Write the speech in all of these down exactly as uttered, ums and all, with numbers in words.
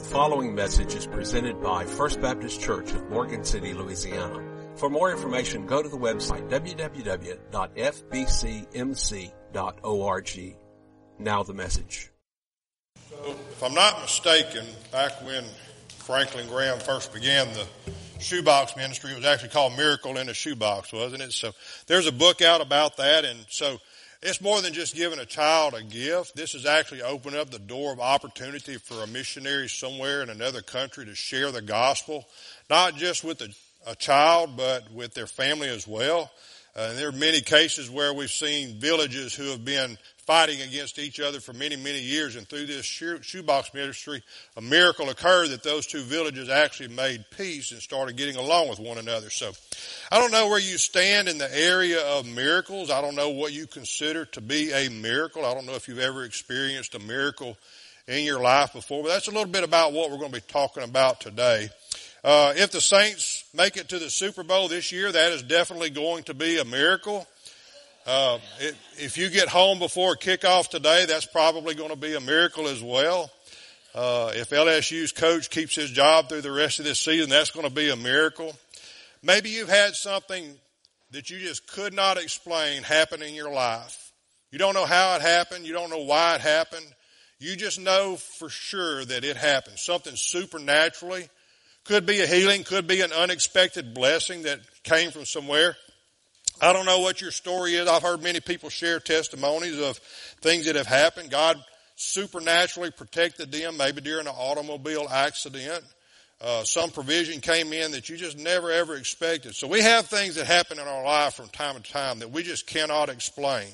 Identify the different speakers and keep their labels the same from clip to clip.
Speaker 1: following message is presented by First Baptist Church of Morgan City, Louisiana. For more information, go to the website w w w dot f b c m c dot org. Now the message.
Speaker 2: So, if I'm not mistaken, back when Franklin Graham first began the shoebox ministry, it was actually called Miracle in a Shoebox, wasn't it? So there's a book out about that, and so it's more than just giving a child a gift. This is actually opening up the door of opportunity for a missionary somewhere in another country to share the gospel, not just with a, a child, but with their family as well. Uh, and there are many cases where we've seen villages who have been fighting against each other for many, many years. And through this shoe, shoebox ministry, a miracle occurred that those two villages actually made peace and started getting along with one another. So I don't know where you stand in the area of miracles. I don't know what you consider to be a miracle. I don't know if you've ever experienced a miracle in your life before, but that's a little bit about what we're going to be talking about today. Uh, if the Saints make it to the Super Bowl this year, that is definitely going to be a miracle. Uh, it, if you get home before kickoff today, that's probably going to be a miracle as well. Uh, if L S U's coach keeps his job through the rest of this season, that's going to be a miracle. Maybe you've had something that you just could not explain happen in your life. You don't know how it happened. You don't know why it happened. You just know for sure that it happened. Something supernaturally. Could be a healing, could be an unexpected blessing that came from somewhere. I don't know what your story is. I've heard many people share testimonies of things that have happened. God supernaturally protected them, maybe during an automobile accident. Uh, some provision came in that you just never ever expected. So we have things that happen in our life from time to time that we just cannot explain.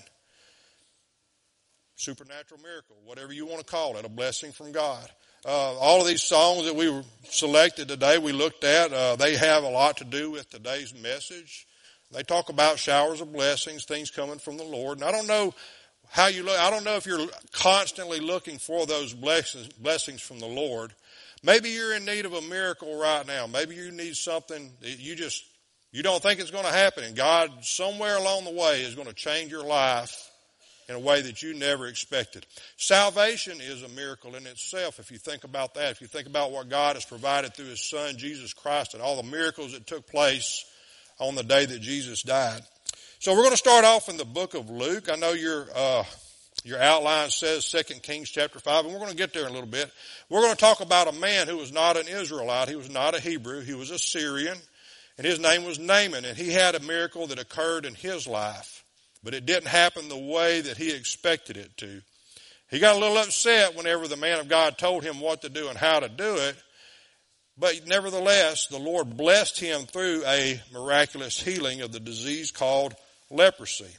Speaker 2: Supernatural miracle, whatever you want to call it, a blessing from God. Uh, all of these songs that we selected today, we looked at, uh, they have a lot to do with today's message. They talk about showers of blessings, things coming from the Lord. And I don't know how you look. I don't know if you're constantly looking for those blessings, blessings from the Lord. Maybe you're in need of a miracle right now. Maybe you need something that you just, you don't think it's going to happen. And God, somewhere along the way, is going to change your life in a way that you never expected. Salvation is a miracle in itself if you think about that. If you think about what God has provided through His Son, Jesus Christ, and all the miracles that took place on the day that Jesus died. So we're going to start off in the book of Luke. I know your uh, your outline says Second Kings chapter five, and we're going to get there in a little bit. We're going to talk about a man who was not an Israelite. He was not a Hebrew. He was a Syrian, and his name was Naaman, and he had a miracle that occurred in his life. But it didn't happen the way that he expected it to. He got a little upset whenever the man of God told him what to do and how to do it. But nevertheless, the Lord blessed him through a miraculous healing of the disease called leprosy.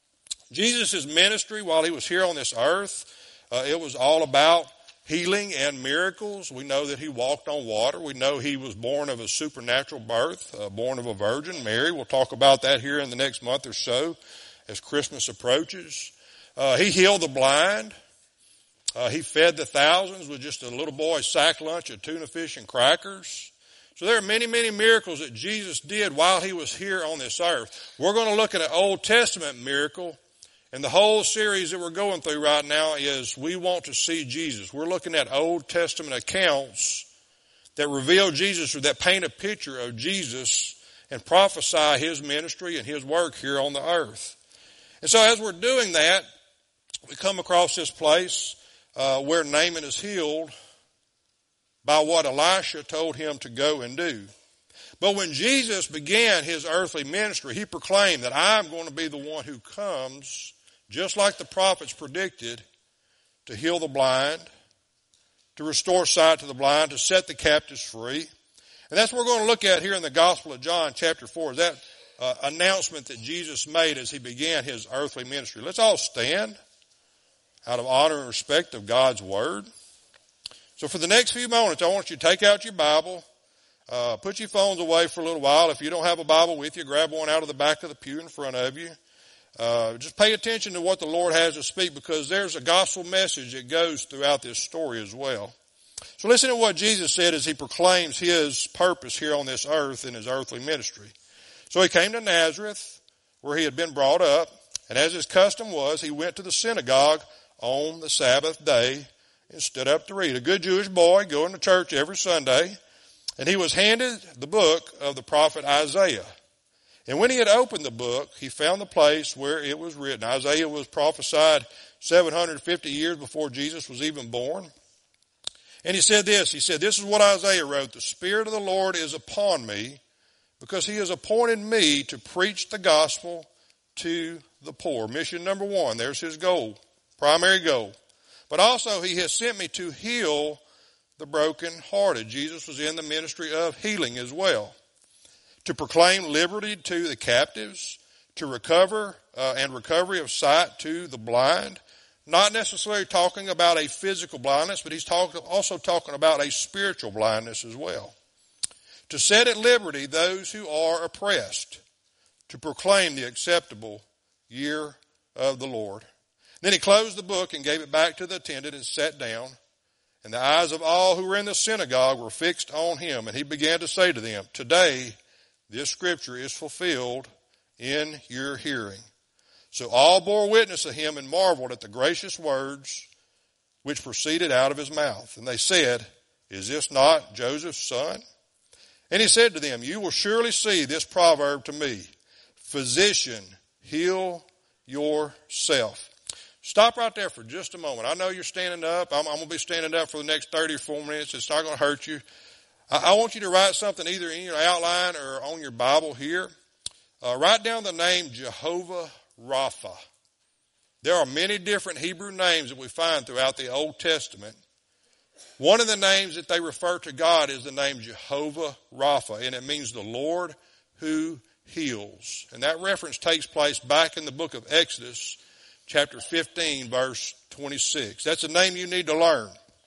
Speaker 2: Jesus' ministry while he was here on this earth, uh, it was all about healing and miracles. We know that he walked on water. We know he was born of a supernatural birth, uh, born of a virgin, Mary. We'll talk about that here in the next month or so as Christmas approaches. Uh, he healed the blind. Uh, he fed the thousands with just a little boy's sack lunch of tuna fish and crackers. So there are many, many miracles that Jesus did while he was here on this earth. We're going to look at an Old Testament miracle, and the whole series that we're going through right now is We Want to See Jesus. We're looking at Old Testament accounts that reveal Jesus or that paint a picture of Jesus and prophesy his ministry and his work here on the earth. And so as we're doing that, we come across this place uh, where Naaman is healed by what Elisha told him to go and do. But when Jesus began his earthly ministry, he proclaimed that I'm going to be the one who comes, just like the prophets predicted, to heal the blind, to restore sight to the blind, to set the captives free. And that's what we're going to look at here in the Gospel of John chapter four, is that Uh, announcement that Jesus made as he began his earthly ministry. Let's all stand out of honor and respect of God's Word. So for the next few moments, I want you to take out your Bible, uh, put your phones away for a little while. If you don't have a Bible with you, grab one out of the back of the pew in front of you. Uh, just pay attention to what the Lord has to speak, because there's a gospel message that goes throughout this story as well. So listen to what Jesus said as he proclaims his purpose here on this earth in his earthly ministry. So he came to Nazareth, where he had been brought up, and as his custom was, he went to the synagogue on the Sabbath day and stood up to read. A good Jewish boy going to church every Sunday. And he was handed the book of the prophet Isaiah. And when he had opened the book, he found the place where it was written. Isaiah was prophesied seven hundred fifty years before Jesus was even born. And he said this, he said, this is what Isaiah wrote, the Spirit of the Lord is upon me, because he has appointed me to preach the gospel to the poor. Mission number one, there's his goal, primary goal. But also he has sent me to heal the brokenhearted. Jesus was in the ministry of healing as well. To proclaim liberty to the captives, to recover uh, and recovery of sight to the blind. Not necessarily talking about a physical blindness, but he's talk, also talking about a spiritual blindness as well. To set at liberty those who are oppressed. To proclaim the acceptable year of the Lord. Then he closed the book and gave it back to the attendant and sat down. And the eyes of all who were in the synagogue were fixed on him. And he began to say to them, today this scripture is fulfilled in your hearing. So all bore witness of him and marveled at the gracious words which proceeded out of his mouth. And they said, is this not Joseph's son? And he said to them, you will surely see this proverb to me, physician, heal yourself. Stop right there for just a moment. I know you're standing up. I'm, I'm going to be standing up for the next thirty or four minutes. It's not going to hurt you. I, I want you to write something either in your outline or on your Bible here. Uh, write down the name Jehovah Rapha. There are many different Hebrew names that we find throughout the Old Testament. One of the names that they refer to God is the name Jehovah Rapha, and it means the Lord who heals. And that reference takes place back in the book of Exodus, chapter fifteen, verse twenty-six. That's a name you need to learn.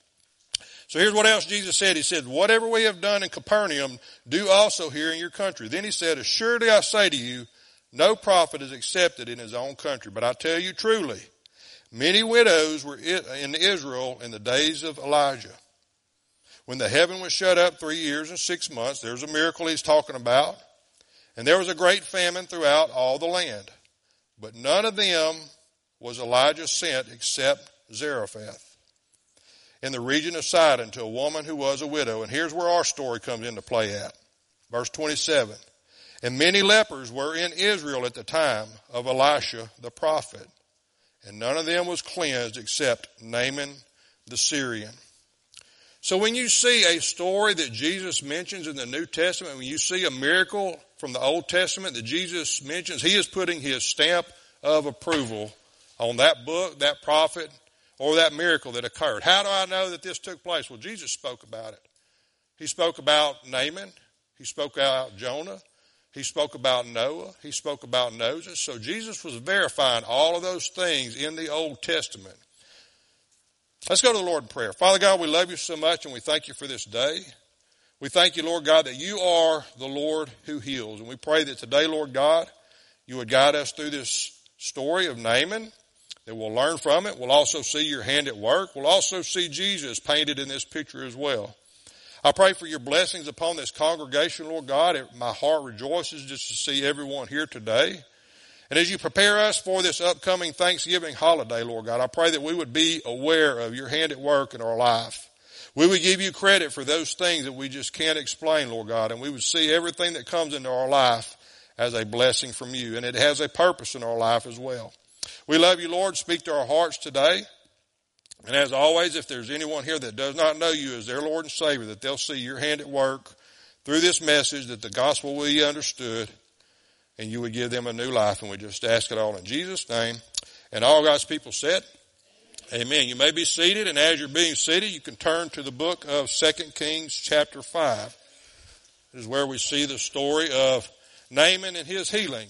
Speaker 2: So here's what else Jesus said. He said, whatever we have done in Capernaum, do also here in your country. Then he said, assuredly I say to you, no prophet is accepted in his own country. But I tell you truly, many widows were in Israel in the days of Elijah. When the heaven was shut up three years and six months, there's a miracle he's talking about. And there was a great famine throughout all the land. But none of them was Elijah sent except Zarephath in the region of Sidon to a woman who was a widow. And here's where our story comes into play at. Verse twenty-seven. And many lepers were in Israel at the time of Elisha the prophet. And none of them was cleansed except Naaman the Syrian. So when you see a story that Jesus mentions in the New Testament, when you see a miracle from the Old Testament that Jesus mentions, he is putting his stamp of approval on that book, that prophet, or that miracle that occurred. How do I know that this took place? Well, Jesus spoke about it. He spoke about Naaman. He spoke about Jonah. He spoke about Noah. He spoke about Moses. So Jesus was verifying all of those things in the Old Testament. Let's go to the Lord in prayer. Father God, we love you so much and we thank you for this day. We thank you, Lord God, that you are the Lord who heals. And we pray that today, Lord God, you would guide us through this story of Naaman, that we'll learn from it. We'll also see your hand at work. We'll also see Jesus painted in this picture as well. I pray for your blessings upon this congregation, Lord God. My heart rejoices just to see everyone here today. And as you prepare us for this upcoming Thanksgiving holiday, Lord God, I pray that we would be aware of your hand at work in our life. We would give you credit for those things that we just can't explain, Lord God, and we would see everything that comes into our life as a blessing from you, and it has a purpose in our life as well. We love you, Lord. Speak to our hearts today. And as always, if there's anyone here that does not know you as their Lord and Savior, that they'll see your hand at work through this message, that the gospel will be understood, and you would give them a new life. And we just ask it all in Jesus' name. And all God's people said, amen. You may be seated, and as you're being seated, you can turn to the book of Second Kings chapter five. This is where we see the story of Naaman and his healing.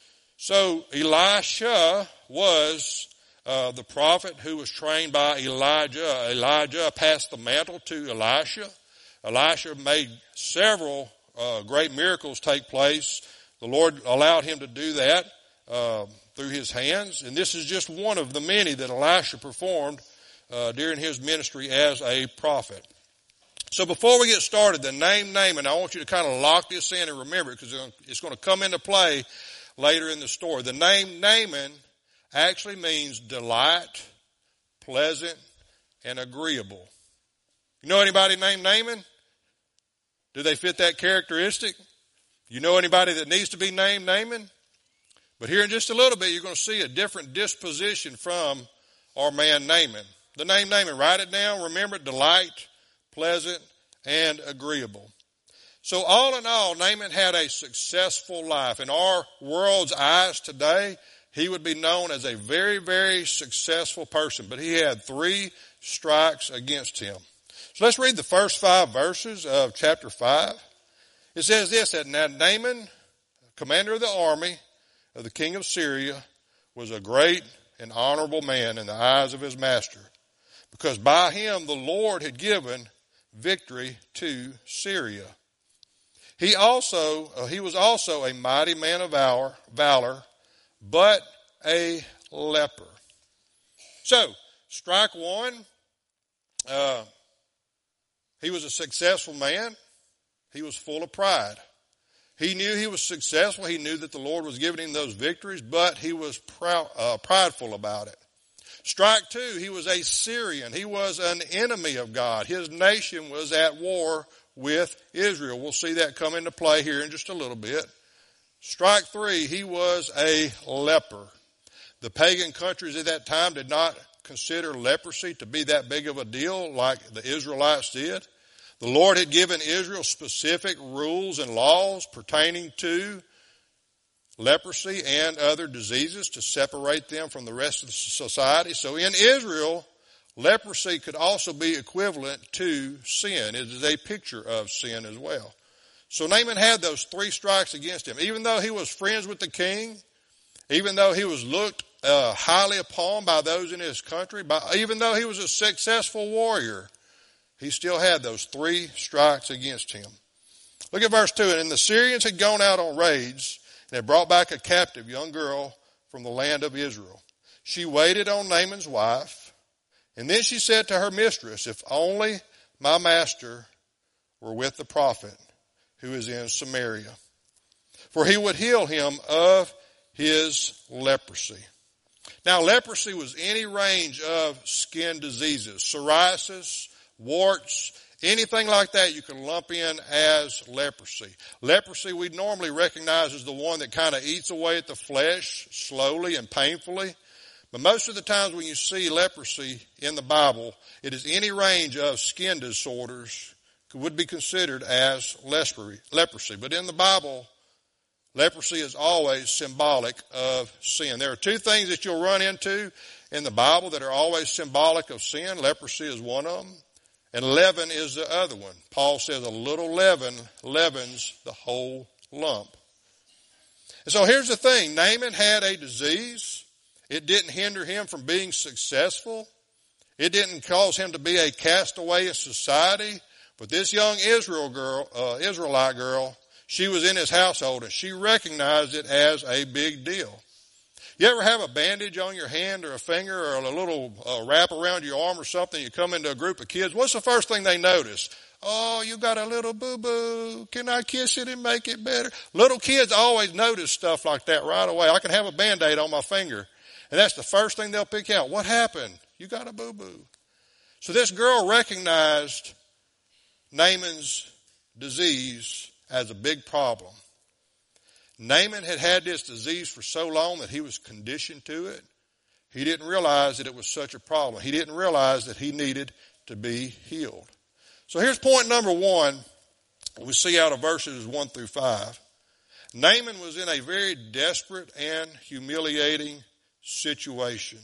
Speaker 2: So Elisha was uh, the prophet who was trained by Elijah. Elijah passed the mantle to Elisha. Elisha made several uh, great miracles take place. The Lord allowed him to do that uh, through his hands. And this is just one of the many that Elisha performed uh, during his ministry as a prophet. So before we get started, the name Naaman, I want you to kind of lock this in and remember it because it's going to come into play later in the story. The name Naaman actually means delight, pleasant, and agreeable. You know anybody named Naaman? Do they fit that characteristic? You know anybody that needs to be named Naaman? But here in just a little bit, you're going to see a different disposition from our man Naaman. The name Naaman, write it down. Remember, delight, pleasant, and agreeable. So all in all, Naaman had a successful life. In our world's eyes today, he would be known as a very, very successful person. But he had three strikes against him. So let's read the first five verses of chapter five. It says this, that now Naaman, commander of the army of the king of Syria, was a great and honorable man in the eyes of his master, because by him the Lord had given victory to Syria. He also, uh, he was also a mighty man of valor, valor, but a leper. So, strike one, uh, he was a successful man. He was full of pride. He knew he was successful. He knew that the Lord was giving him those victories, but he was proud, uh, prideful about it. Strike two, he was a Syrian. He was an enemy of God. His nation was at war with Israel. We'll see that come into play here in just a little bit. Strike three, he was a leper. The pagan countries at that time did not consider leprosy to be that big of a deal like the Israelites did. The Lord had given Israel specific rules and laws pertaining to leprosy and other diseases to separate them from the rest of the society. So in Israel, leprosy could also be equivalent to sin. It is a picture of sin as well. So Naaman had those three strikes against him. Even though he was friends with the king, even though he was looked uh, highly upon by those in his country, by, even though he was a successful warrior, he still had those three strikes against him. Look at verse two. And the Syrians had gone out on raids and had brought back a captive young girl from the land of Israel. She waited on Naaman's wife, and then she said to her mistress, if only my master were with the prophet who is in Samaria, for he would heal him of his leprosy. Now, leprosy was any range of skin diseases, psoriasis, warts, anything like that you can lump in as leprosy. Leprosy we normally recognize as the one that kind of eats away at the flesh slowly and painfully. But most of the times when you see leprosy in the Bible, it is any range of skin disorders would be considered as leprosy. But in the Bible, leprosy is always symbolic of sin. There are two things that you'll run into in the Bible that are always symbolic of sin. Leprosy is one of them, and leaven is the other one. Paul says a little leaven leavens the whole lump. And so here's the thing. Naaman had a disease. It didn't hinder him from being successful. It didn't cause him to be a castaway in society. But this young Israel girl, uh, Israelite girl, she was in his household and she recognized it as a big deal. You ever have a bandage on your hand or a finger or a little uh, wrap around your arm or something? You come into a group of kids. What's the first thing they notice? Oh, you got a little boo-boo. Can I kiss it and make it better? Little kids always notice stuff like that right away. I can have a Band-Aid on my finger, and that's the first thing they'll pick out. What happened? You got a boo-boo. So this girl recognized Naaman's disease as a big problem. Naaman had had this disease for so long that he was conditioned to it. He didn't realize that it was such a problem. He didn't realize that he needed to be healed. So here's point number one. We see out of verses one through five. Naaman was in a very desperate and humiliating situation.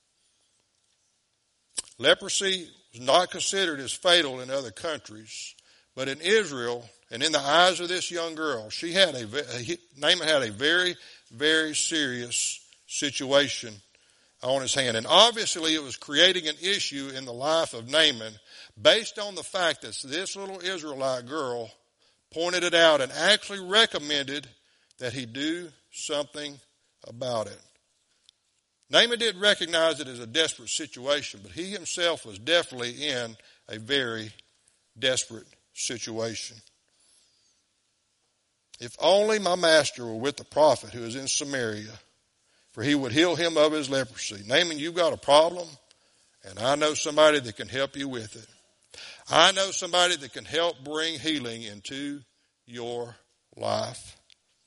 Speaker 2: Leprosy was not considered as fatal in other countries, but in Israel, and in the eyes of this young girl, she had a, Naaman had a very, very serious situation on his hand. And obviously it was creating an issue in the life of Naaman based on the fact that this little Israelite girl pointed it out and actually recommended that he do something about it. Naaman did recognize it as a desperate situation, but he himself was definitely in a very desperate situation. If only my master were with the prophet who is in Samaria, for he would heal him of his leprosy. Naaman, you've got a problem, And I know somebody that can help you with it. I know somebody that can help bring healing into your life.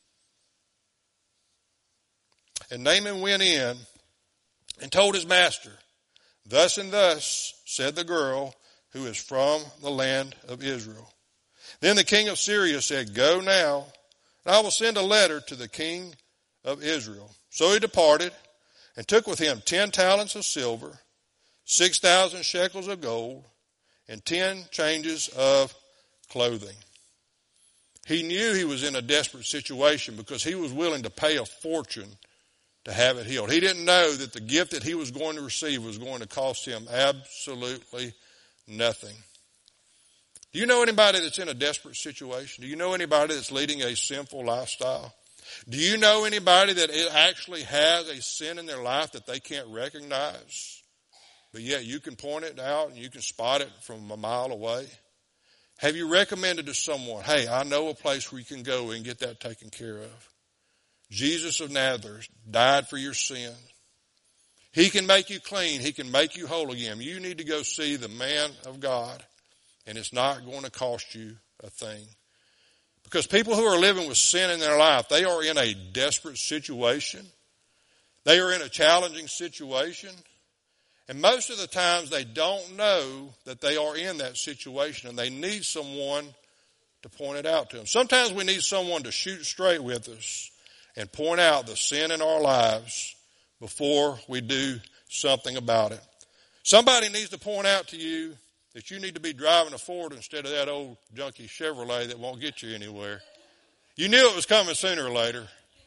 Speaker 2: And Naaman went in and told his master, thus and thus said the girl who is from the land of Israel. Then the king of Syria said, go now, and I will send a letter to the king of Israel. So he departed and took with him ten talents of silver, six thousand shekels of gold, and ten changes of clothing. He knew he was in a desperate situation because he was willing to pay a fortune to have it healed. He didn't know that the gift that he was going to receive was going to cost him absolutely nothing. Do you know anybody that's in a desperate situation? Do you know anybody that's leading a sinful lifestyle? Do you know anybody that actually has a sin in their life that they can't recognize? But yet you can point it out and you can spot it from a mile away. Have you recommended to someone, hey, I know a place where you can go and get that taken care of? Jesus of Nazareth died for your sin. He can make you clean. He can make you whole again. You need to go see the man of God, and it's not going to cost you a thing. Because people who are living with sin in their life, they are in a desperate situation. They are in a challenging situation. And most of the times they don't know that they are in that situation, and they need someone to point it out to them. Sometimes we need someone to shoot straight with us and point out the sin in our lives before we do something about it. Somebody needs to point out to you that you need to be driving a Ford instead of that old junky Chevrolet that won't get you anywhere. You knew it was coming sooner or later.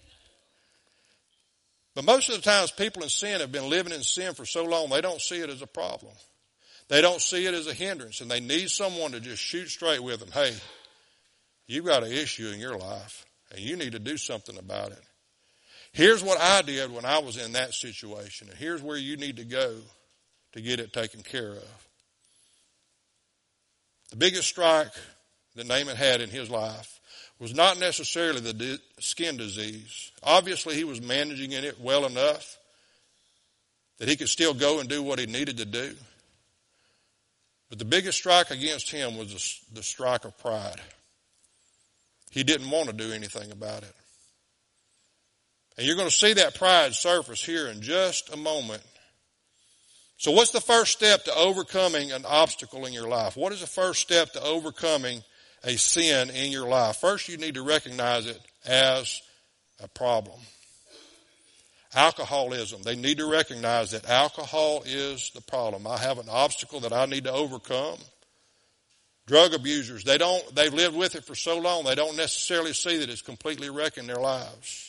Speaker 2: But most of the times people in sin have been living in sin for so long, they don't see it as a problem. They don't see it as a hindrance, and they need someone to just shoot straight with them. Hey, you've got an issue in your life, and you need to do something about it. Here's what I did when I was in that situation, and here's where you need to go to get it taken care of. The biggest strike that Naaman had in his life was not necessarily the di- skin disease. Obviously, he was managing in it well enough that he could still go and do what he needed to do. But the biggest strike against him was the, the strike of pride. He didn't want to do anything about it. And you're going to see that pride surface here in just a moment. So what's the first step to overcoming an obstacle in your life? What is the first step to overcoming a sin in your life? First, you need to recognize it as a problem. Alcoholism. They need to recognize that alcohol is the problem. I have an obstacle that I need to overcome. Drug abusers, they don't, they've lived with it for so long, they don't necessarily see that it's completely wrecking their lives.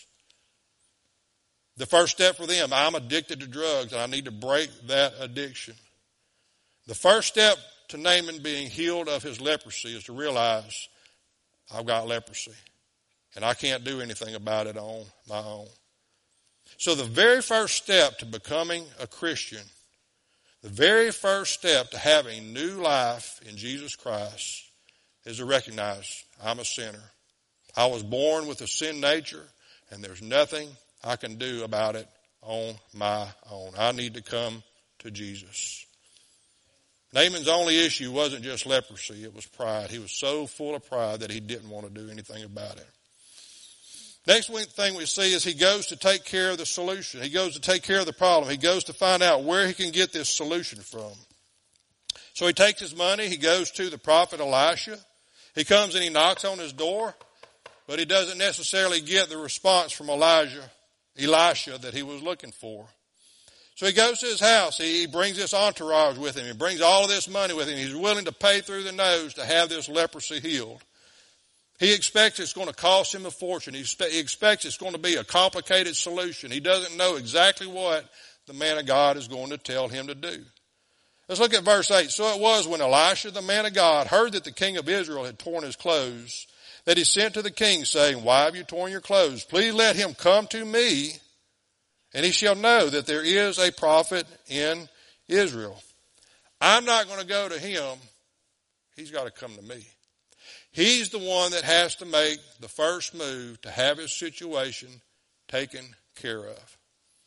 Speaker 2: The first step for them, I'm addicted to drugs and I need to break that addiction. The first step to Naaman being healed of his leprosy is to realize I've got leprosy and I can't do anything about it on my own. So the very first step to becoming a Christian, the very first step to having new life in Jesus Christ is to recognize I'm a sinner. I was born with a sin nature and there's nothing I can do about it on my own. I need to come to Jesus. Naaman's only issue wasn't just leprosy, it was pride. He was so full of pride that he didn't want to do anything about it. Next thing we see is he goes to take care of the solution. He goes to take care of the problem. He goes to find out where he can get this solution from. So he takes his money, he goes to the prophet Elisha. He comes and he knocks on his door, but he doesn't necessarily get the response from Elijah. Elisha that he was looking for. So he goes to his house. He brings this entourage with him. He brings all of this money with him. He's willing to pay through the nose to have this leprosy healed. He expects it's going to cost him a fortune. He expects it's going to be a complicated solution. He doesn't know exactly what the man of God is going to tell him to do. Let's look at verse eight. So it was when Elisha, the man of God, heard that the king of Israel had torn his clothes, that he sent to the king, saying, why have you torn your clothes? Please let him come to me, and he shall know that there is a prophet in Israel. I'm not going to go to him. He's got to come to me. He's the one that has to make the first move to have his situation taken care of.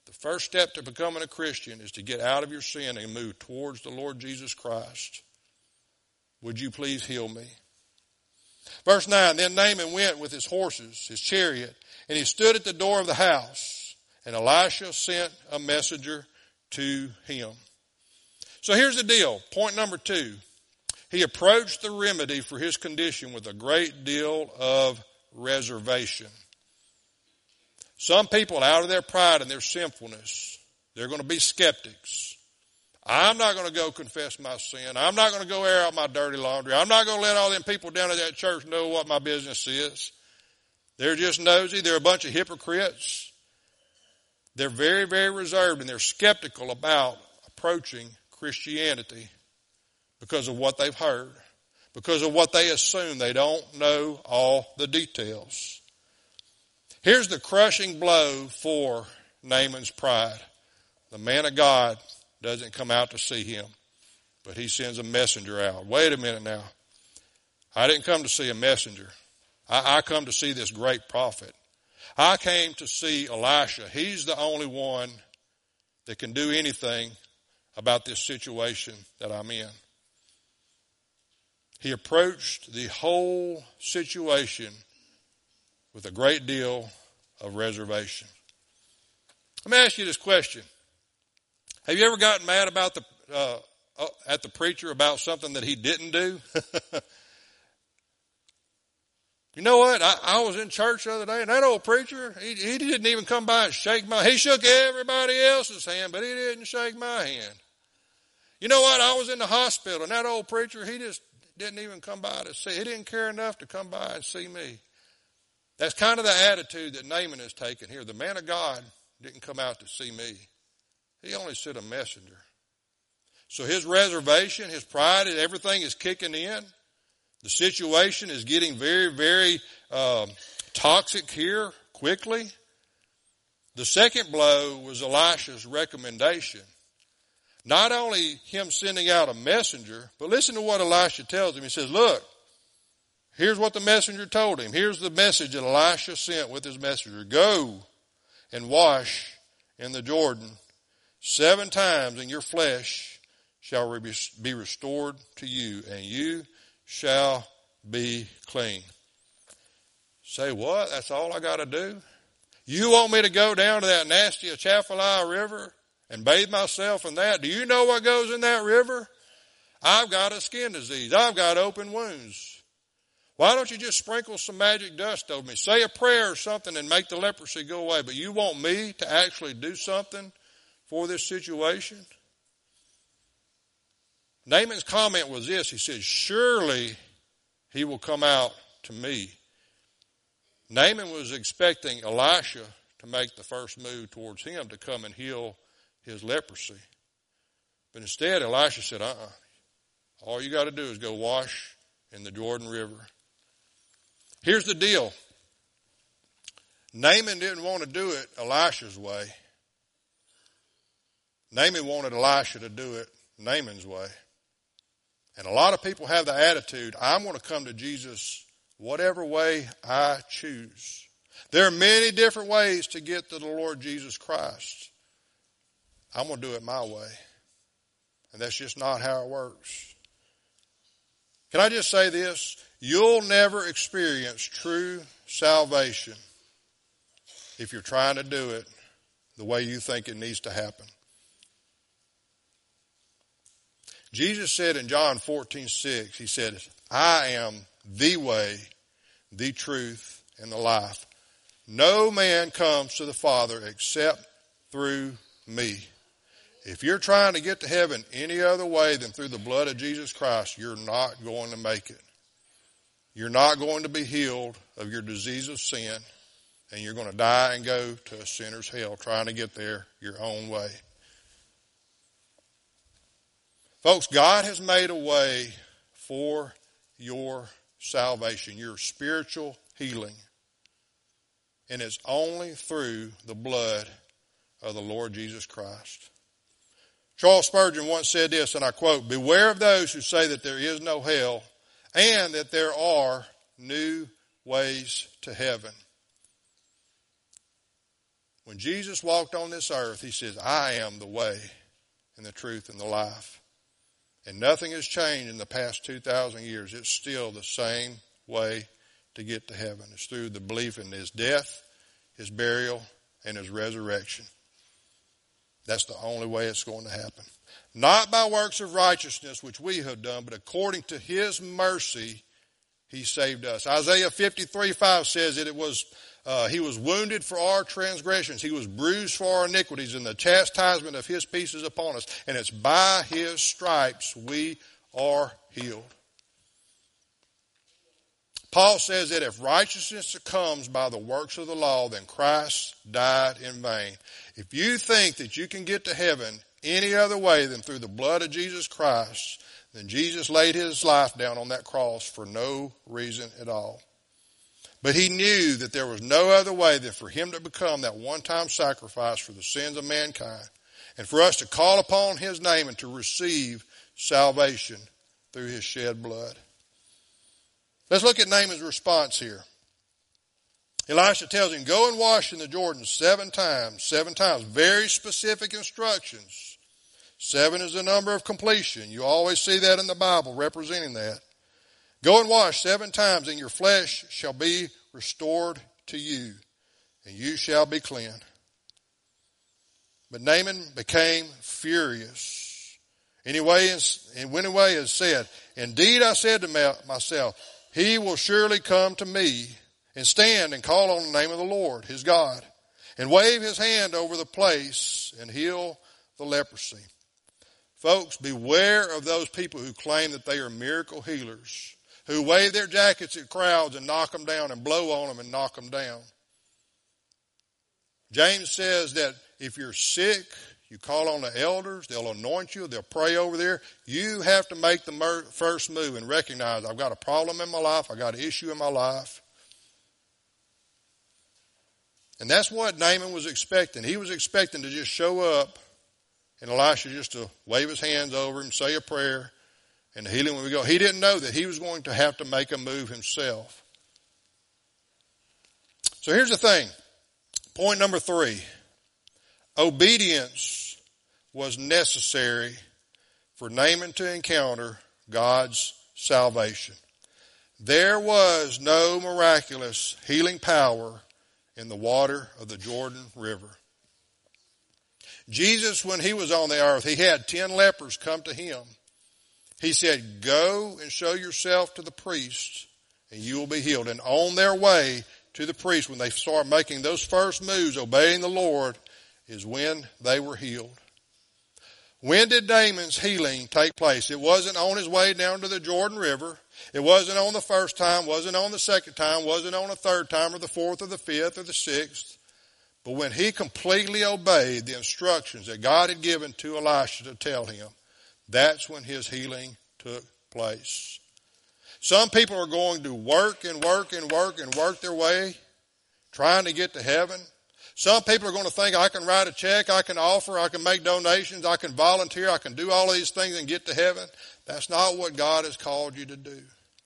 Speaker 2: The first step to becoming a Christian is to get out of your sin and move towards the Lord Jesus Christ. Would you please heal me? Verse nine, then Naaman went with his horses, his chariot, and he stood at the door of the house, and Elisha sent a messenger to him. So here's the deal. Point number two. He approached the remedy for his condition with a great deal of reservation. Some people, out of their pride and their sinfulness, they're going to be skeptics. I'm not going to go confess my sin. I'm not going to go air out my dirty laundry. I'm not going to let all them people down at that church know what my business is. They're just nosy. They're a bunch of hypocrites. They're very, very reserved, and they're skeptical about approaching Christianity because of what they've heard, because of what they assume. They don't know all the details. Here's the crushing blow for Naaman's pride. The man of God doesn't come out to see him, but he sends a messenger out. Wait a minute now. I didn't come to see a messenger. I, I come to see this great prophet. I came to see Elisha. He's the only one that can do anything about this situation that I'm in. He approached the whole situation with a great deal of reservation. Let me ask you this question. Have you ever gotten mad about the uh, at the preacher about something that he didn't do? You know what? I, I was in church the other day, and that old preacher, he, he didn't even come by and shake my hand. He shook everybody else's hand, but he didn't shake my hand. You know what? I was in the hospital, and that old preacher, he just didn't even come by to see. He didn't care enough to come by and see me. That's kind of the attitude that Naaman has taken here. The man of God didn't come out to see me. He only sent a messenger. So his reservation, his pride, everything is kicking in. The situation is getting very, very um, toxic here quickly. The second blow was Elisha's recommendation. Not only him sending out a messenger, but listen to what Elisha tells him. He says, look, here's what the messenger told him. Here's the message that Elisha sent with his messenger. Go and wash in the Jordan seven times, and your flesh shall be restored to you, and you shall be clean. Say what? That's all I got to do? You want me to go down to that nasty Atchafalaya River and bathe myself in that? Do you know what goes in that river? I've got a skin disease. I've got open wounds. Why don't you just sprinkle some magic dust over me? Say a prayer or something and make the leprosy go away. But you want me to actually do something for this situation? Naaman's comment was this. He said, surely he will come out to me. Naaman was expecting Elisha to make the first move towards him to come and heal his leprosy. But instead, Elisha said, uh-uh. All you got to do is go wash in the Jordan River. Here's the deal. Naaman didn't want to do it Elisha's way. Naaman wanted Elisha to do it Naaman's way. And a lot of people have the attitude, I'm going to come to Jesus whatever way I choose. There are many different ways to get to the Lord Jesus Christ. I'm going to do it my way. And that's just not how it works. Can I just say this? You'll never experience true salvation if you're trying to do it the way you think it needs to happen. Jesus said in John fourteen six, he said, I am the way, the truth, and the life. No man comes to the Father except through me. If you're trying to get to heaven any other way than through the blood of Jesus Christ, you're not going to make it. You're not going to be healed of your disease of sin, and you're going to die and go to a sinner's hell trying to get there your own way. Folks, God has made a way for your salvation, your spiritual healing. And it's only through the blood of the Lord Jesus Christ. Charles Spurgeon once said this, and I quote, beware of those who say that there is no hell and that there are new ways to heaven. When Jesus walked on this earth, he says, I am the way and the truth and the life. And nothing has changed in the past two thousand years. It's still the same way to get to heaven. It's through the belief in his death, his burial, and his resurrection. That's the only way it's going to happen. Not by works of righteousness, which we have done, but according to his mercy, he saved us. Isaiah fifty-three five says that it was, uh, he was wounded for our transgressions. He was bruised for our iniquities, and the chastisement of his peace is upon us. And it's by his stripes we are healed. Paul says that if righteousness comes by the works of the law, then Christ died in vain. If you think that you can get to heaven any other way than through the blood of Jesus Christ, then Jesus laid his life down on that cross for no reason at all. But he knew that there was no other way than for him to become that one-time sacrifice for the sins of mankind, and for us to call upon his name and to receive salvation through his shed blood. Let's look at Naaman's response here. Elisha tells him, go and wash in the Jordan seven times, seven times. Very specific instructions. Seven is the number of completion. You always see that in the Bible representing that. Go and wash seven times, and your flesh shall be restored to you, and you shall be clean. But Naaman became furious. Anyway, and went away and said, indeed I said to myself, he will surely come to me and stand and call on the name of the Lord, his God, and wave his hand over the place and heal the leprosy. Folks, beware of those people who claim that they are miracle healers, who wave their jackets at crowds and knock them down and blow on them and knock them down. James says that if you're sick, you call on the elders, they'll anoint you, they'll pray over there. You have to make the mer- first move and recognize, I've got a problem in my life, I've got an issue in my life. And that's what Naaman was expecting. He was expecting to just show up and Elisha just to wave his hands over him, say a prayer, and the healing would go. He didn't know that he was going to have to make a move himself. So here's the thing. Point number three. Obedience was necessary for Naaman to encounter God's salvation. There was no miraculous healing power in the water of the Jordan River. Jesus, when he was on the earth, he had ten lepers come to him. He said, go and show yourself to the priest and you will be healed. And on their way to the priest, when they start making those first moves, obeying the Lord, is when they were healed. When did Naaman's healing take place? It wasn't on his way down to the Jordan River. It wasn't on the first time, wasn't on the second time, wasn't on the third time or the fourth or the fifth or the sixth. But when he completely obeyed the instructions that God had given to Elisha to tell him, that's when his healing took place. Some people are going to work and work and work and work their way trying to get to heaven. Some people are going to think, I can write a check, I can offer, I can make donations, I can volunteer, I can do all of these things and get to heaven. That's not what God has called you to do.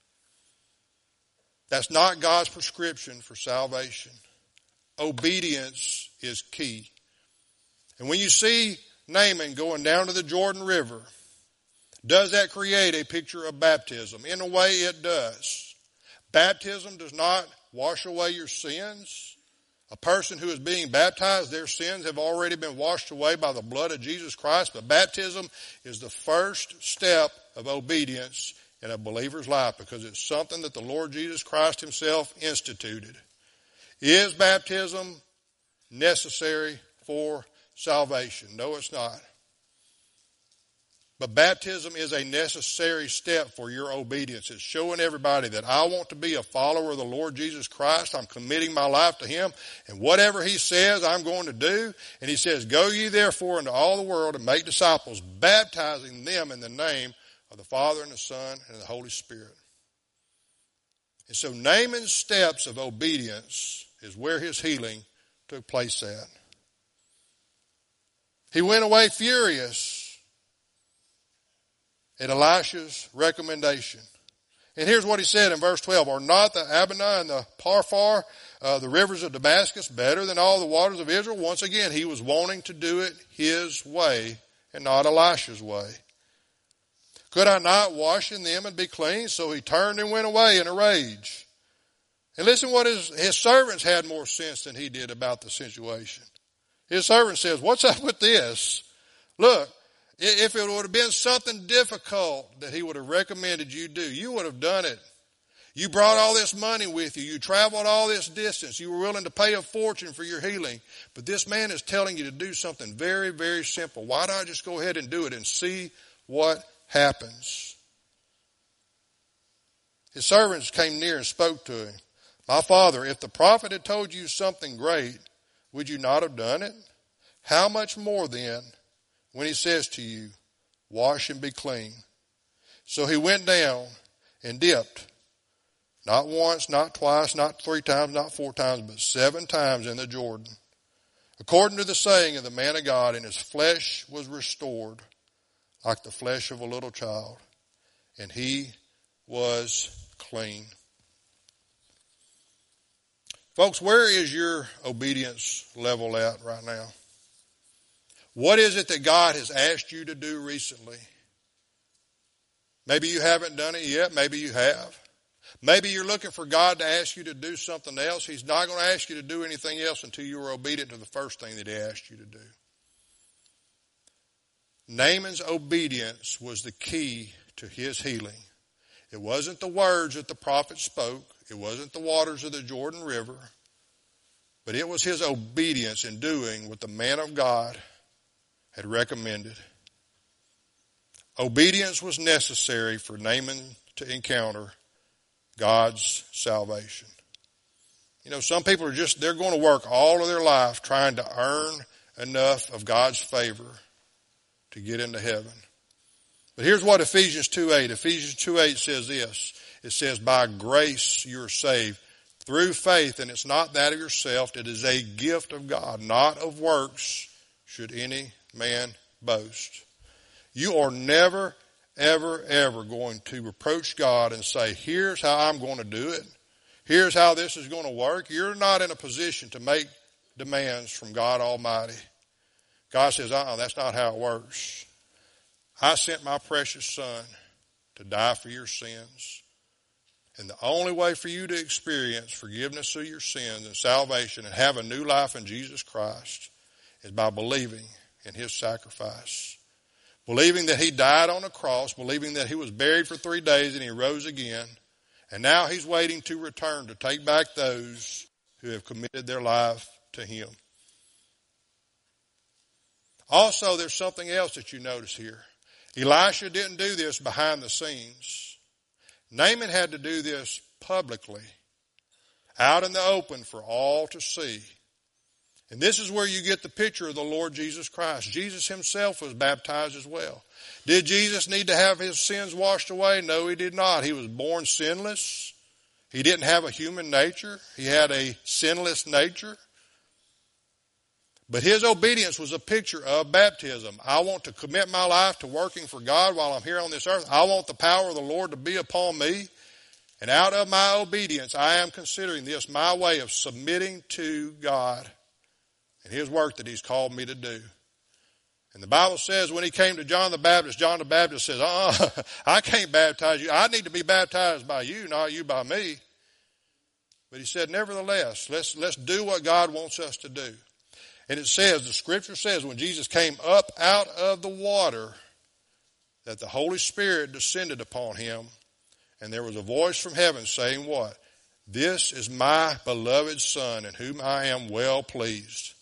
Speaker 2: That's not God's prescription for salvation. Obedience is key. And when you see Naaman going down to the Jordan River, does that create a picture of baptism? In a way, it does. Baptism does not wash away your sins. A person who is being baptized, their sins have already been washed away by the blood of Jesus Christ. But baptism is the first step of obedience in a believer's life because it's something that the Lord Jesus Christ himself instituted. Is baptism necessary for salvation? No, it's not. But baptism is a necessary step for your obedience. It's showing everybody that I want to be a follower of the Lord Jesus Christ. I'm committing my life to him. And whatever he says, I'm going to do. And he says, go ye therefore into all the world and make disciples, baptizing them in the name of the Father and the Son and the Holy Spirit. And so Naaman's steps of obedience is where his healing took place at. He went away furious at Elisha's recommendation. And here's what he said in verse twelve. Are not the Abana and the Parphar, uh, the rivers of Damascus, better than all the waters of Israel? Once again, he was wanting to do it his way and not Elisha's way. Could I not wash in them and be clean? So he turned and went away in a rage. And listen what his, his servants had more sense than he did about the situation. His servant says, what's up with this? Look, if it would have been something difficult that he would have recommended you do, you would have done it. You brought all this money with you. You traveled all this distance. You were willing to pay a fortune for your healing. But this man is telling you to do something very, very simple. Why don't I just go ahead and do it and see what happens? His servants came near and spoke to him. My father, if the prophet had told you something great, would you not have done it? How much more then when he says to you, wash and be clean? So he went down and dipped, not once, not twice, not three times, not four times, but seven times in the Jordan, according to the saying of the man of God, and his flesh was restored like the flesh of a little child, and he was clean. Folks, where is your obedience level at right now? What is it that God has asked you to do recently? Maybe you haven't done it yet. Maybe you have. Maybe you're looking for God to ask you to do something else. He's not going to ask you to do anything else until you are obedient to the first thing that he asked you to do. Naaman's obedience was the key to his healing. It wasn't the words that the prophet spoke. It wasn't the waters of the Jordan River. But it was his obedience in doing what the man of God had recommended. Obedience was necessary for Naaman to encounter God's salvation. You know, some people are just, they're going to work all of their life trying to earn enough of God's favor to get into heaven. But here's what Ephesians two eight. Ephesians two eight says this. It says, by grace you're saved through faith, and it's not that of yourself. It is a gift of God, not of works, should any man boast. You are never, ever, ever going to reproach God and say, here's how I'm going to do it. Here's how this is going to work. You're not in a position to make demands from God Almighty. God says, uh-uh, that's not how it works. I sent my precious son to die for your sins. And the only way for you to experience forgiveness of your sins and salvation and have a new life in Jesus Christ is by believing in his sacrifice. Believing that he died on a cross, believing that he was buried for three days and he rose again. And now he's waiting to return to take back those who have committed their life to him. Also, there's something else that you notice here. Elisha didn't do this behind the scenes. Naaman had to do this publicly, out in the open for all to see. And this is where you get the picture of the Lord Jesus Christ. Jesus himself was baptized as well. Did Jesus need to have his sins washed away? No, he did not. He was born sinless. He didn't have a human nature. He had a sinless nature. But his obedience was a picture of baptism. I want to commit my life to working for God while I'm here on this earth. I want the power of the Lord to be upon me. And out of my obedience, I am considering this my way of submitting to God and his work that he's called me to do. And the Bible says when he came to John the Baptist, John the Baptist says, uh-uh, I can't baptize you. I need to be baptized by you, not you by me. But he said, nevertheless, let's, let's do what God wants us to do. And it says, the scripture says, when Jesus came up out of the water, that the Holy Spirit descended upon him, and there was a voice from heaven saying what? This is my beloved Son, in whom I am well pleased.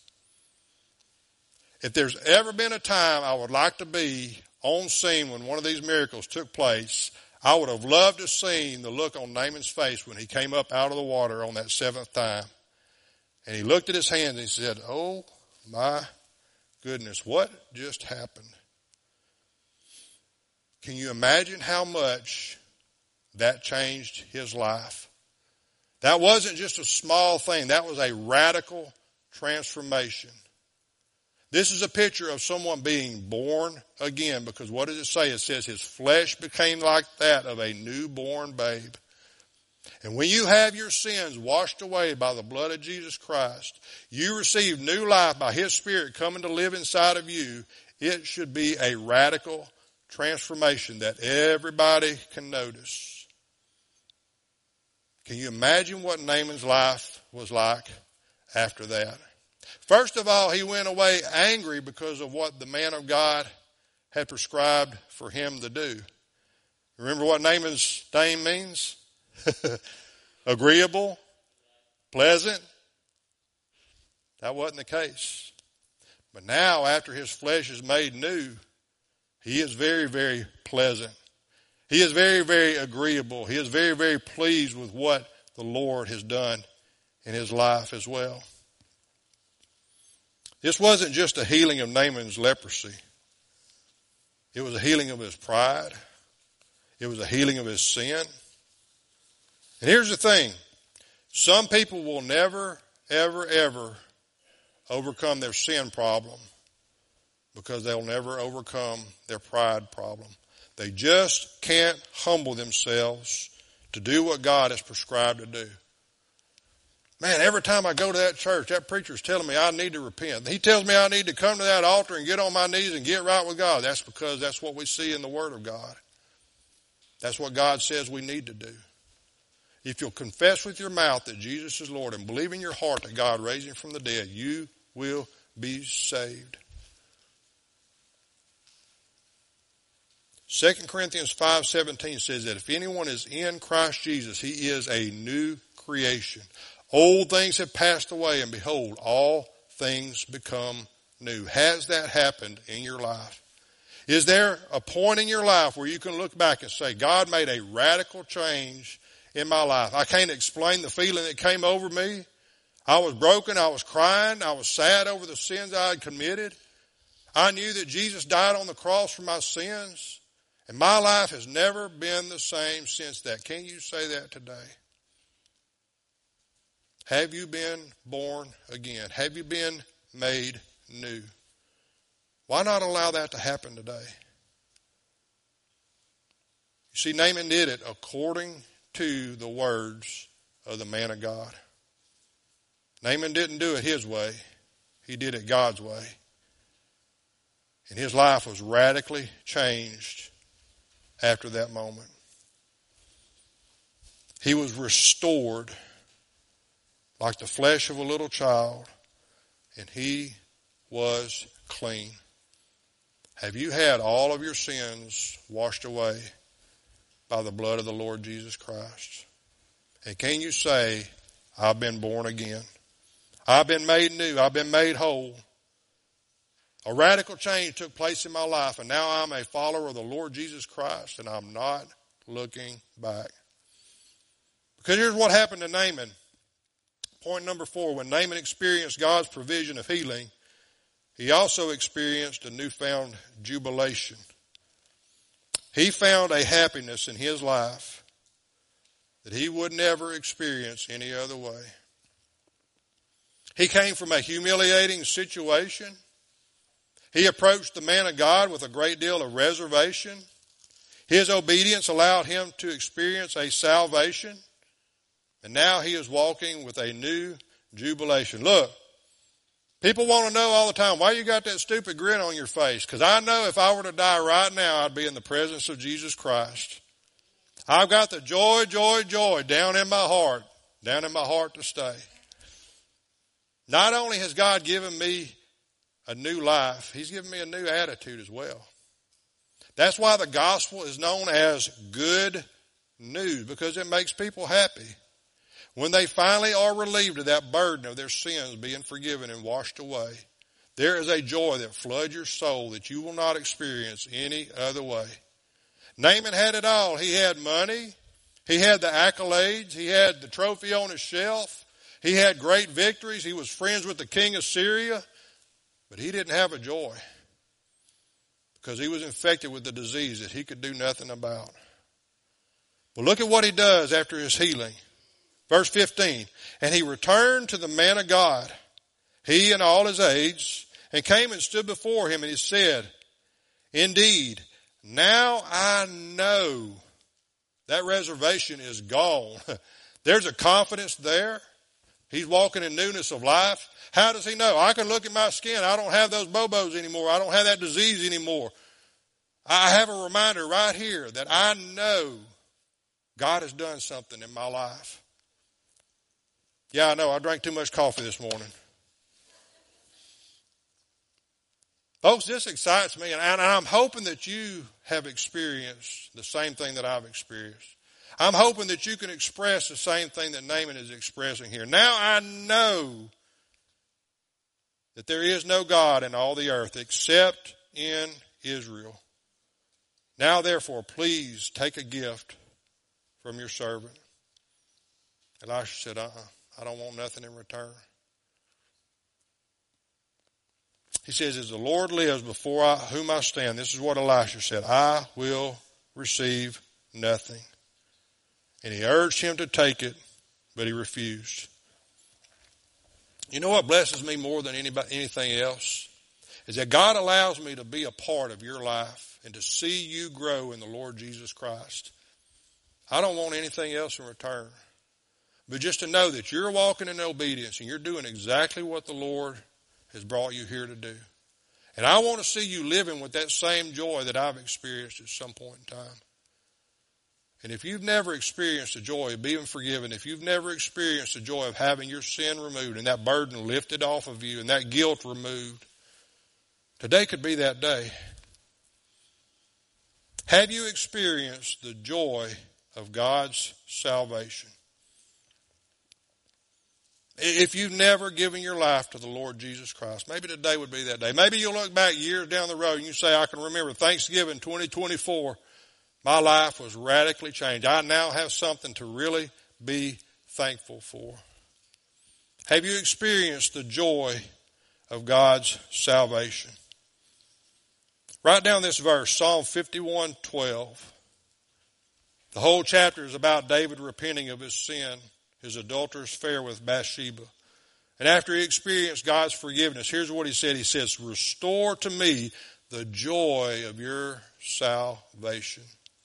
Speaker 2: If there's ever been a time I would like to be on scene when one of these miracles took place, I would have loved to have seen the look on Naaman's face when he came up out of the water on that seventh time. And he looked at his hands and he said, oh my goodness, what just happened? Can you imagine how much that changed his life? That wasn't just a small thing. That was a radical transformation. This is a picture of someone being born again, because what does it say? It says his flesh became like that of a newborn babe. And when you have your sins washed away by the blood of Jesus Christ, you receive new life by his Spirit coming to live inside of you. It should be a radical transformation that everybody can notice. Can you imagine what Naaman's life was like after that? First of all, he went away angry because of what the man of God had prescribed for him to do. Remember what Naaman's name means? Agreeable, pleasant. That wasn't the case. But now, after his flesh is made new, he is very, very pleasant. He is very, very agreeable. He is very, very pleased with what the Lord has done in his life as well. This wasn't just a healing of Naaman's leprosy. It was a healing of his pride. It was a healing of his sin. And here's the thing. Some people will never, ever, ever overcome their sin problem because they'll never overcome their pride problem. They just can't humble themselves to do what God has prescribed to do. Man, every time I go to that church, that preacher's telling me I need to repent. He tells me I need to come to that altar and get on my knees and get right with God. That's because that's what we see in the Word of God. That's what God says we need to do. If you'll confess with your mouth that Jesus is Lord and believe in your heart that God raised him from the dead, you will be saved. Second Corinthians five seventeen says that if anyone is in Christ Jesus, he is a new creation. Old things have passed away, and behold, all things become new. Has that happened in your life? Is there a point in your life where you can look back and say, God made a radical change in my life? I can't explain the feeling that came over me. I was broken. I was crying. I was sad over the sins I had committed. I knew that Jesus died on the cross for my sins, and my life has never been the same since that. Can you say that today? Have you been born again? Have you been made new? Why not allow that to happen today? You see, Naaman did it according to the words of the man of God. Naaman didn't do it his way. He did it God's way. And his life was radically changed after that moment. He was restored like the flesh of a little child, and he was clean. Have you had all of your sins washed away by the blood of the Lord Jesus Christ? And can you say, I've been born again? I've been made new. I've been made whole. A radical change took place in my life, and now I'm a follower of the Lord Jesus Christ, and I'm not looking back. Because here's what happened to Naaman. Point number four, when Naaman experienced God's provision of healing, he also experienced a newfound jubilation. He found a happiness in his life that he would never experience any other way. He came from a humiliating situation. He approached the man of God with a great deal of reservation. His obedience allowed him to experience a salvation. And now he is walking with a new jubilation. Look, people want to know all the time, why you got that stupid grin on your face? Because I know if I were to die right now, I'd be in the presence of Jesus Christ. I've got the joy, joy, joy down in my heart, down in my heart to stay. Not only has God given me a new life, he's given me a new attitude as well. That's why the gospel is known as good news, because it makes people happy. When they finally are relieved of that burden of their sins being forgiven and washed away, there is a joy that floods your soul that you will not experience any other way. Naaman had it all. He had money. He had the accolades. He had the trophy on his shelf. He had great victories. He was friends with the king of Syria. But he didn't have a joy because he was infected with the disease that he could do nothing about. But look at what he does after his healing. Verse fifteen, and he returned to the man of God, he and all his aides, and came and stood before him, and he said, indeed, now I know. That reservation is gone. There's a confidence there. He's walking in newness of life. How does he know? I can look at my skin. I don't have those bobos anymore. I don't have that disease anymore. I have a reminder right here that I know God has done something in my life. Yeah, I know. I drank too much coffee this morning. Folks, this excites me, and I'm hoping that you have experienced the same thing that I've experienced. I'm hoping that you can express the same thing that Naaman is expressing here. Now I know that there is no God in all the earth except in Israel. Now therefore, please take a gift from your servant. Elisha said, uh-uh, I don't want nothing in return. He says, as the Lord lives before I, whom I stand, this is what Elisha said, I will receive nothing. And he urged him to take it, but he refused. You know what blesses me more than anybody, anything else? Is that God allows me to be a part of your life and to see you grow in the Lord Jesus Christ. I don't want anything else in return. But just to know that you're walking in obedience and you're doing exactly what the Lord has brought you here to do. And I want to see you living with that same joy that I've experienced at some point in time. And if you've never experienced the joy of being forgiven, if you've never experienced the joy of having your sin removed and that burden lifted off of you and that guilt removed, today could be that day. Have you experienced the joy of God's salvation? If you've never given your life to the Lord Jesus Christ, maybe today would be that day. Maybe you'll look back years down the road and you say, I can remember Thanksgiving twenty twenty-four. My life was radically changed. I now have something to really be thankful for. Have you experienced the joy of God's salvation? Write down this verse, Psalm fifty-one twelve. The whole chapter is about David repenting of his sin, his adulterous affair with Bathsheba. And after he experienced God's forgiveness, here's what he said. He says, restore to me the joy of your salvation.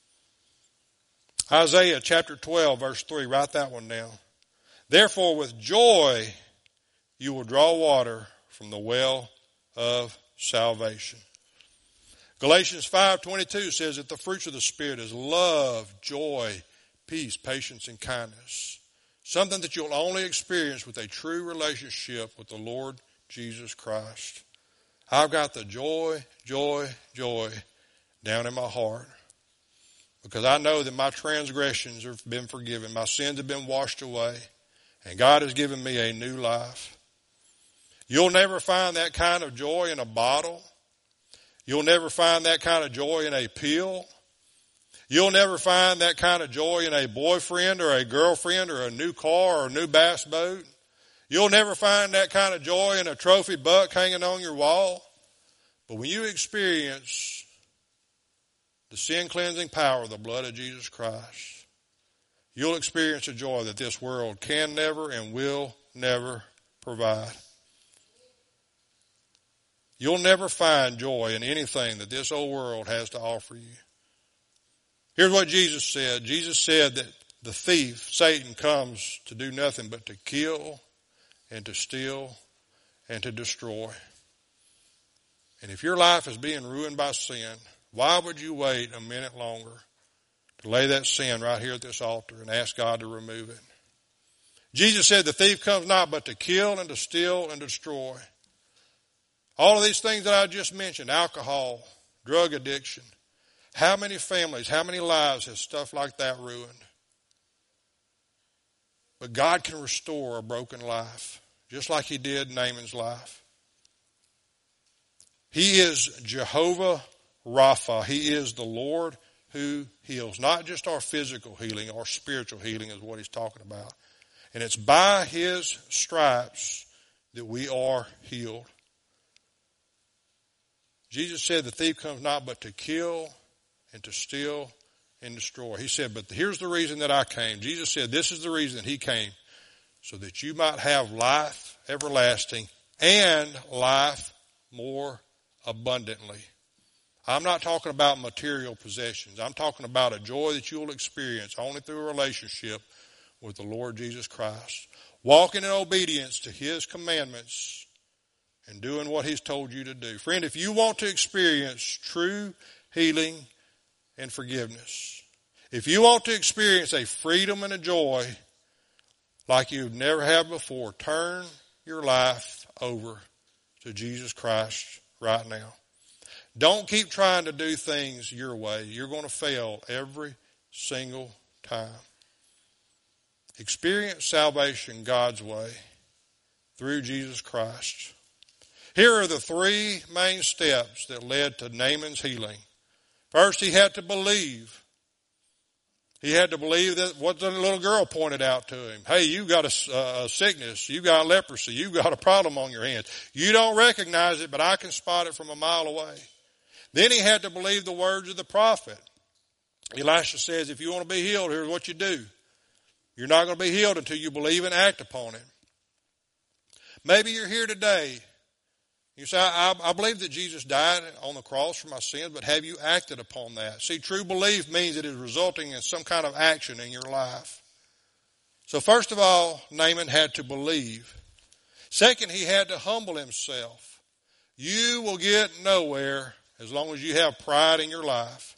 Speaker 2: Isaiah chapter twelve, verse three, write that one down. Therefore, with joy you will draw water from the well of salvation. Galatians five twenty-two says that the fruits of the Spirit is love, joy, peace, patience, and kindness. Something that you'll only experience with a true relationship with the Lord Jesus Christ. I've got the joy, joy, joy down in my heart. Because I know that my transgressions have been forgiven. My sins have been washed away. And God has given me a new life. You'll never find that kind of joy in a bottle. You'll never find that kind of joy in a pill. You'll never find that kind of joy in a boyfriend or a girlfriend or a new car or a new bass boat. You'll never find that kind of joy in a trophy buck hanging on your wall. But when you experience the sin-cleansing power of the blood of Jesus Christ, you'll experience a joy that this world can never and will never provide. You'll never find joy in anything that this old world has to offer you. Here's what Jesus said. Jesus said that the thief, Satan, comes to do nothing but to kill and to steal and to destroy. And if your life is being ruined by sin, why would you wait a minute longer to lay that sin right here at this altar and ask God to remove it? Jesus said the thief comes not but to kill and to steal and destroy. All of these things that I just mentioned, alcohol, drug addiction, how many families, how many lives has stuff like that ruined? But God can restore a broken life, just like he did Naaman's life. He is Jehovah Rapha. He is the Lord who heals. Not just our physical healing, our spiritual healing is what he's talking about. And it's by his stripes that we are healed. Jesus said the thief comes not but to kill and to steal and destroy. He said, but here's the reason that I came. Jesus said this is the reason he came, so that you might have life everlasting and life more abundantly. I'm not talking about material possessions. I'm talking about a joy that you'll experience only through a relationship with the Lord Jesus Christ. Walking in obedience to His commandments and doing what He's told you to do. Friend, if you want to experience true healing and forgiveness, if you want to experience a freedom and a joy like you've never had before, turn your life over to Jesus Christ right now. Don't keep trying to do things your way. You're going to fail every single time. Experience salvation God's way through Jesus Christ. Here are the three main steps that led to Naaman's healing. First, he had to believe. He had to believe that what the little girl pointed out to him. Hey, you got a, a sickness. You got leprosy. You got a problem on your hands. You don't recognize it, but I can spot it from a mile away. Then he had to believe the words of the prophet. Elisha says, if you want to be healed, here's what you do. You're not going to be healed until you believe and act upon it. Maybe you're here today. You say, I, I believe that Jesus died on the cross for my sins, but have you acted upon that? See, true belief means it is resulting in some kind of action in your life. So first of all, Naaman had to believe. Second, he had to humble himself. You will get nowhere as long as you have pride in your life.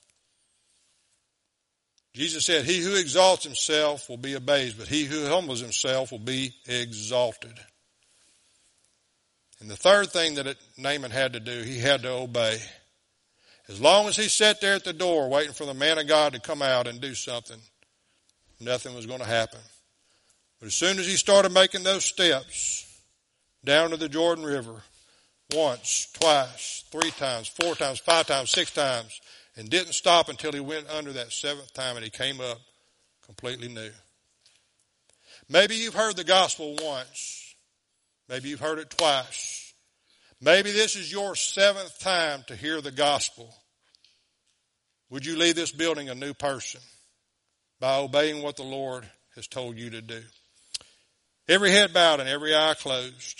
Speaker 2: Jesus said, he who exalts himself will be abased, but he who humbles himself will be exalted. And the third thing that it, Naaman had to do, he had to obey. As long as he sat there at the door waiting for the man of God to come out and do something, nothing was going to happen. But as soon as he started making those steps down to the Jordan River, once, twice, three times, four times, five times, six times, and didn't stop until he went under that seventh time and he came up completely new. Maybe you've heard the gospel once. Maybe you've heard it twice. Maybe this is your seventh time to hear the gospel. Would you leave this building a new person by obeying what the Lord has told you to do? Every head bowed and every eye closed.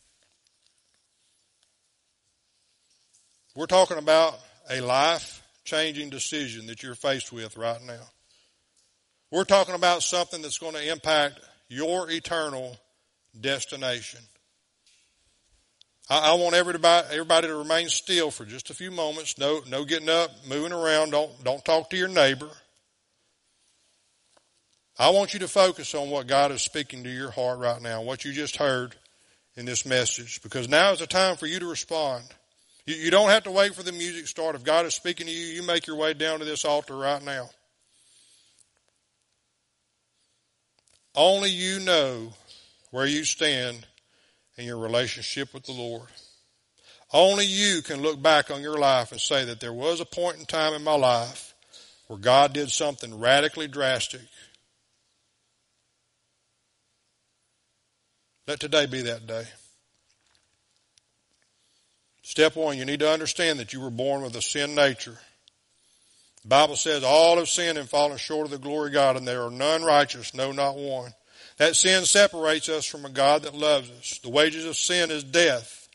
Speaker 2: We're talking about a life-changing decision that you're faced with right now. We're talking about something that's going to impact your eternal destination. I, I want everybody, everybody to remain still for just a few moments. No, no getting up, moving around. Don't, don't talk to your neighbor. I want you to focus on what God is speaking to your heart right now, what you just heard in this message, because now is the time for you to respond. You, you don't have to wait for the music to start. If God is speaking to you, you make your way down to this altar right now. Only you know where you stand in your relationship with the Lord. Only you can look back on your life and say that there was a point in time in my life where God did something radically drastic. Let today be that day. Step one, you need to understand that you were born with a sin nature. The Bible says all have sinned and fallen short of the glory of God, and there are none righteous, no, not one. That sin separates us from a God that loves us. The wages of sin is death.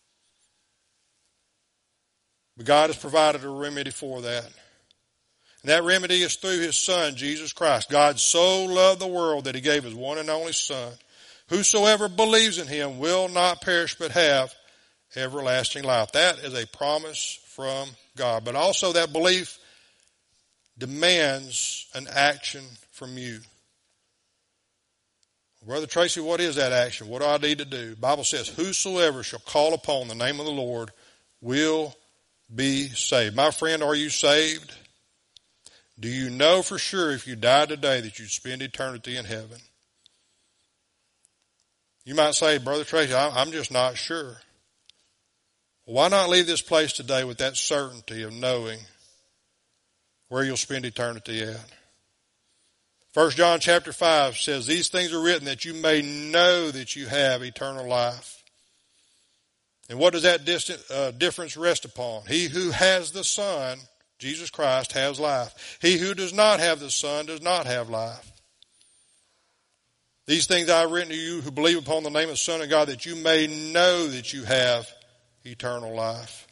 Speaker 2: But God has provided a remedy for that. And that remedy is through His Son, Jesus Christ. God so loved the world that He gave His one and only Son. Whosoever believes in Him will not perish but have everlasting life. That is a promise from God. But also that belief demands an action from you. Brother Tracy, what is that action? What do I need to do? The Bible says, whosoever shall call upon the name of the Lord will be saved. My friend, are you saved? Do you know for sure if you died today that you'd spend eternity in heaven? You might say, Brother Tracy, I'm just not sure. Well, why not leave this place today with that certainty of knowing where you'll spend eternity at? First John chapter five says, these things are written that you may know that you have eternal life. And what does that distant, uh, difference rest upon? He who has the Son, Jesus Christ, has life. He who does not have the Son does not have life. These things I have written to you who believe upon the name of the Son of God, that you may know that you have eternal life.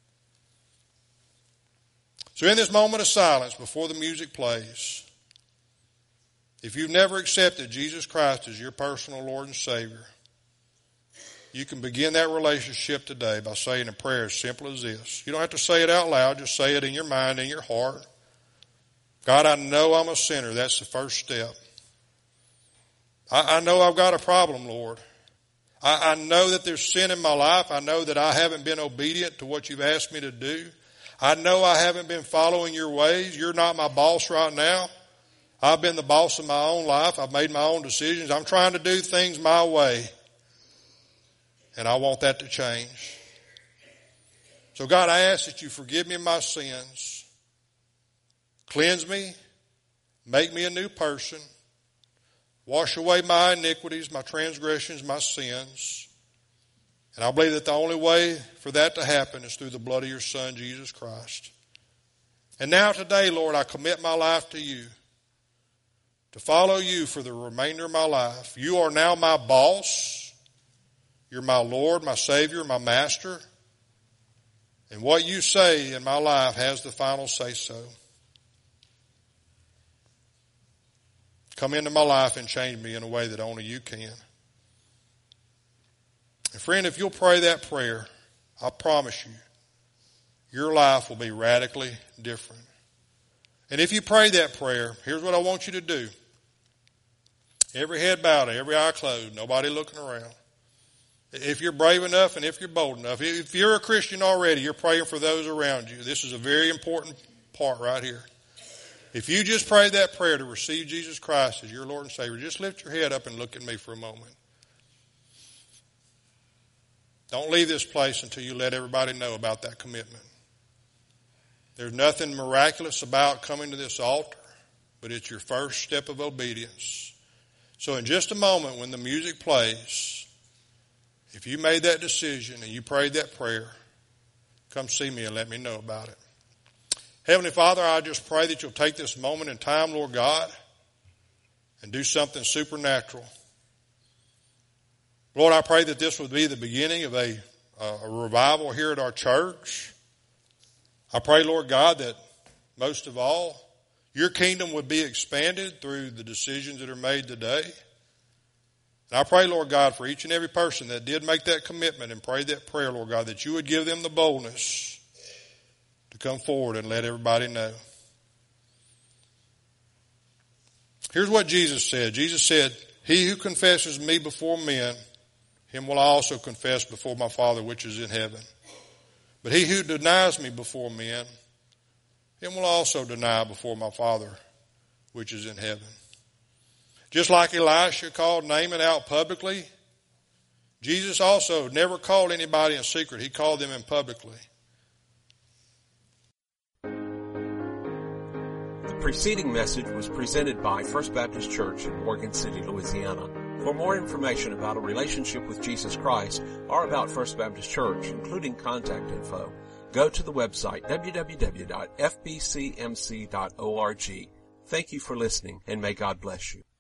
Speaker 2: So in this moment of silence before the music plays, if you've never accepted Jesus Christ as your personal Lord and Savior, you can begin that relationship today by saying a prayer as simple as this. You don't have to say it out loud. Just say it in your mind, in your heart. God, I know I'm a sinner. That's the first step. I, I know I've got a problem, Lord. I, I know that there's sin in my life. I know that I haven't been obedient to what you've asked me to do. I know I haven't been following your ways. You're not my boss right now. I've been the boss of my own life. I've made my own decisions. I'm trying to do things my way. And I want that to change. So God, I ask that you forgive me of my sins. Cleanse me. Make me a new person. Wash away my iniquities, my transgressions, my sins. And I believe that the only way for that to happen is through the blood of your Son, Jesus Christ. And now today, Lord, I commit my life to you, to follow you for the remainder of my life. You are now my boss. You're my Lord, my Savior, my Master. And what you say in my life has the final say-so. Come into my life and change me in a way that only you can. And friend, if you'll pray that prayer, I promise you, your life will be radically different. And if you pray that prayer, here's what I want you to do. Every head bowed, every eye closed, nobody looking around. If you're brave enough and if you're bold enough, if you're a Christian already, you're praying for those around you. This is a very important part right here. If you just prayed that prayer to receive Jesus Christ as your Lord and Savior, just lift your head up and look at me for a moment. Don't leave this place until you let everybody know about that commitment. There's nothing miraculous about coming to this altar, but it's your first step of obedience. So in just a moment when the music plays, if you made that decision and you prayed that prayer, come see me and let me know about it. Heavenly Father, I just pray that you'll take this moment in time, Lord God, and do something supernatural. Lord, I pray that this would be the beginning of a, uh, a revival here at our church. I pray, Lord God, that most of all, your kingdom would be expanded through the decisions that are made today. And I pray, Lord God, for each and every person that did make that commitment and prayed that prayer, Lord God, that you would give them the boldness to come forward and let everybody know. Here's what Jesus said. Jesus said, he who confesses me before men, him will I also confess before my Father which is in heaven. But he who denies me before men, him will also deny before my Father which is in heaven. Just like Elisha called Naaman out publicly, Jesus also never called anybody in secret. He called them in publicly.
Speaker 1: The preceding message was presented by First Baptist Church in Morgan City, Louisiana. For more information about a relationship with Jesus Christ or about First Baptist Church, including contact info, go to the website w w w dot f b c m c dot org. Thank you for listening, and may God bless you.